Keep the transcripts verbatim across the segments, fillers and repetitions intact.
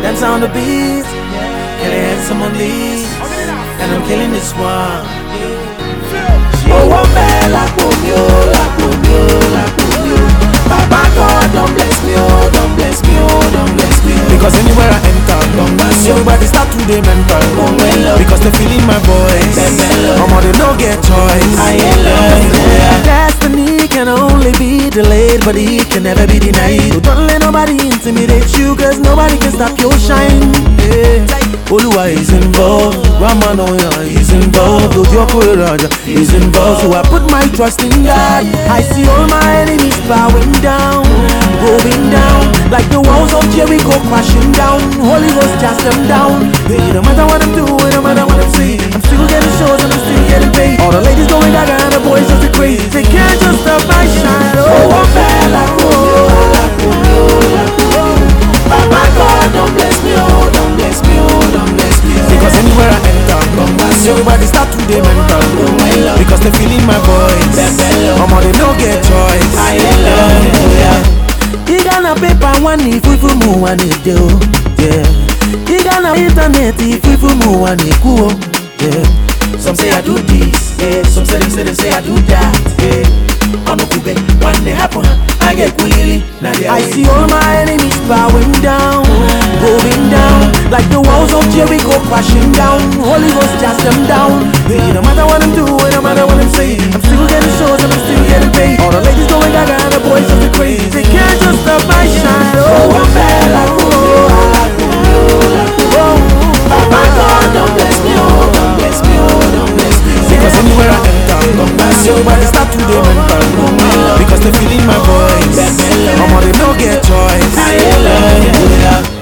Dance on the beat. Can I have someone leave? And I'm killing this one. Oh, one bell, like Romeo, like Romeo, like Romeo. Papa God, don't bless me, oh, don't bless me, oh, don't bless me, oh. Because anywhere I enter, don't bless me. Everybody start to the mental, oh, well, because they feeling my voice. I'm on the no get choice. I love destiny can only be delayed, but it can never be denied. So don't let nobody intimidate you, cause nobody can stop your shine. Yeah. Oluwa is involved, Ramanoya is involved, Odyoko Raja is involved. So I put my trust in God. I see all my enemies bowing down, going down, like the walls of Jericho crashing down. Holy Ghost cast them down. Hey, no matter what I'm doing, no matter what I'm saying, I'm still getting shows and I'm still getting paid. All the ladies going gaga and the boys just the crazy. They can't just stop my shine. Oh, I'm bad like Romeo, like Romeo, like Romeo. Papa God, don't bless me, oh, don't bless me, oh, don't bless me, oh. Because anywhere I enter, come back, everybody start to the mental, oh, because they feeling my voice. I'm on the no get choice. I love you. You gonna paper one if we for move one it do, yeah. You gonna internet if we for move one it cool, yeah. Some say I do this, yeah. Some say them say them say I do that, yeah. I'm a coupe, one day happen, I get coolly. I see all my enemies bowing down, going down, like the walls of Jericho crashing down. Holy Ghost cast them down. Hey, no matter what I'm doing, no matter what I'm saying, I'm still getting shows and I'm still getting paid. All the ladies going gaga and the boys just the crazy. They can't just stop my shine. Oh, I'm bad like Romeo, like Romeo, like Romeo. Papa God, don't bless me, oh, don't bless me, oh, don't bless me, oh. Because anywhere I enter, come back, everybody start to the mental, oh, because they feeling my voice. I'm on the no get choice. I love you.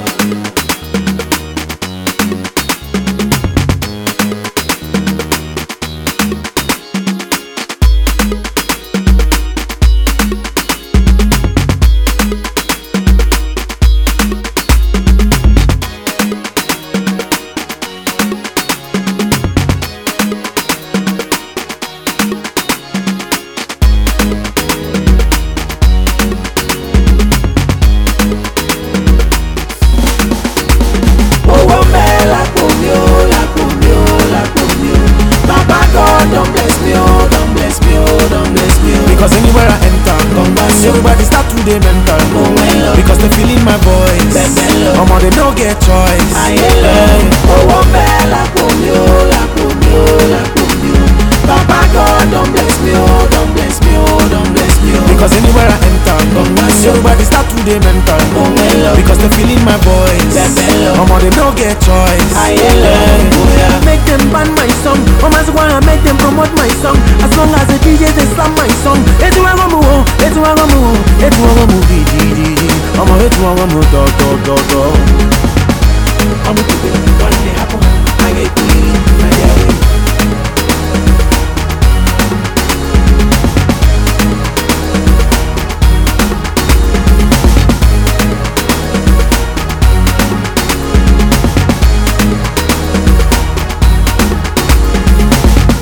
Because anywhere I enter, come back, everybody start to the mental, oh, because they feeling my voice. I'm on the no get choice. I love you. Oh, I'm bad like Romeo, like Romeo, like Romeo. Papa God, don't bless me, oh, don't bless me, oh, don't bless me, oh. Because anywhere I enter, come back, everybody start to the mental, oh, because they feeling my voice. I'm on the no get choice. I love you. Make them ban my song, I'm as one, I make them promote my song. As long as the D J they slam my song. It's one more, it's one more, it's one more, D D D. I'm a hit one more, dog, dog, dog, dog. I'm a good one day happen, I get clean.